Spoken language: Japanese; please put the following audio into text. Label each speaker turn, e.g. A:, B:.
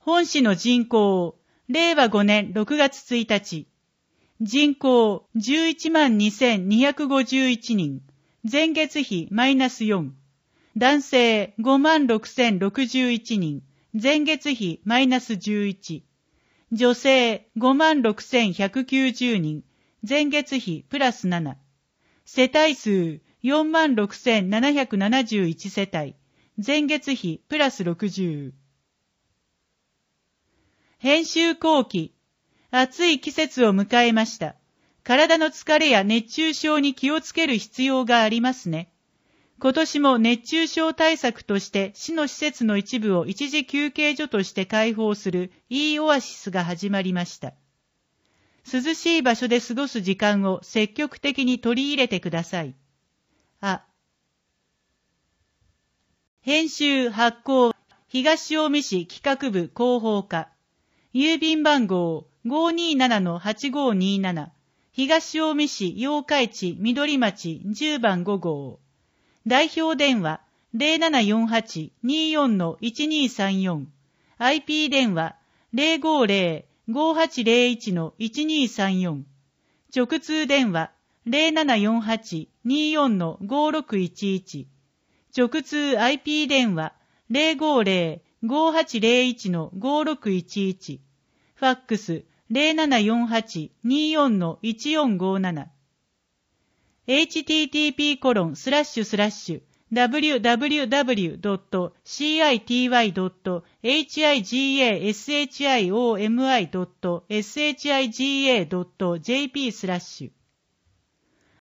A: 本市の人口、令和5年6月1日。人口、112,251 人。前月比マイナス4。男性、56,061 人。前月比マイナス11。女性、56,190 人。前月比プラス7。世帯数、46,771 世帯。前月比プラス60。編集後期。暑い季節を迎えました。体の疲れや熱中症に気をつける必要がありますね。今年も熱中症対策として市の施設の一部を一時休憩所として開放する E オアシスが始まりました。涼しい場所で過ごす時間を積極的に取り入れてください。編集発行、東近江市企画部広報課。郵便番号 527-8527。東近江市八日市緑町10番5号。代表電話 0748-24-1234。IP 電話 050-5801-1234。直通電話 0748-24-5611。直通 IP 電話 050-5801-5611。ファックス 0748-24-1457。http://www.city.higashomi.shiga.jp/